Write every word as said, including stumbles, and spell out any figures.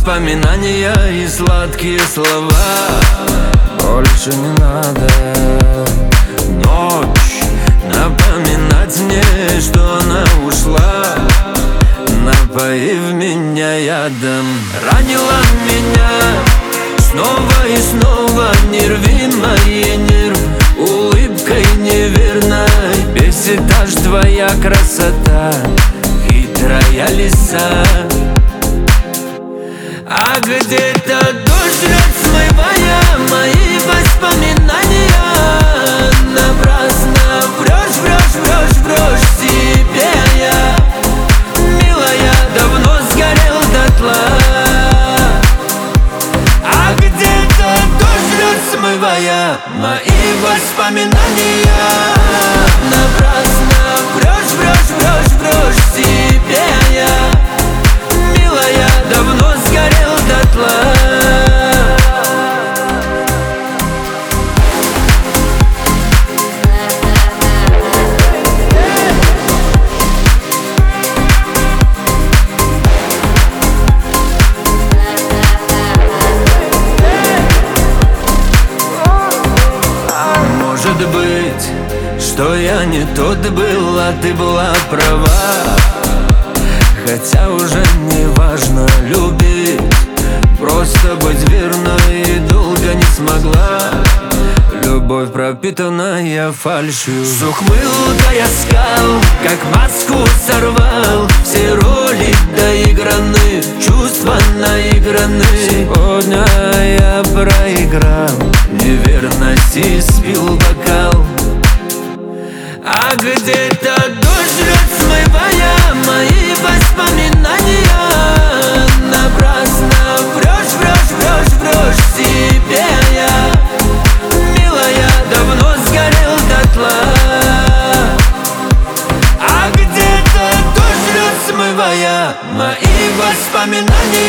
воспоминания и сладкие слова. Больше не надо ночь напоминать мне, что она ушла, напоив меня ядом. Ранила меня снова и снова, не рви мои нервы улыбкой неверной. Бесит аж твоя красота, хитрая лиса. А где-то дождь льет, смывая мои воспоминания. Напрасно врешь, врешь, врешь, врешь себе я. Милая, давно сгорел дотла. А где-то дождь льет, смывая мои воспоминания. Напрасно врешь, врешь, врешь, врешь себе я. Милая, давно сгорел дотла. Может быть, что я не тот был, а ты была права. Хотя уже не важно любить, просто быть верной и долго не смогла. Любовь, пропитанная фальшью, с ухмылкой оскал, как маску сорвал. Все роли доиграны, чувства наиграны. Сегодня я проиграл неверность и спил бокал. А где-то дождь льет, смывая мои воспоминания. Напрасно врешь, врешь, врешь, врешь себе я. Милая, давно сгорел дотла. А где-то дождь льет, смывая мои воспоминания.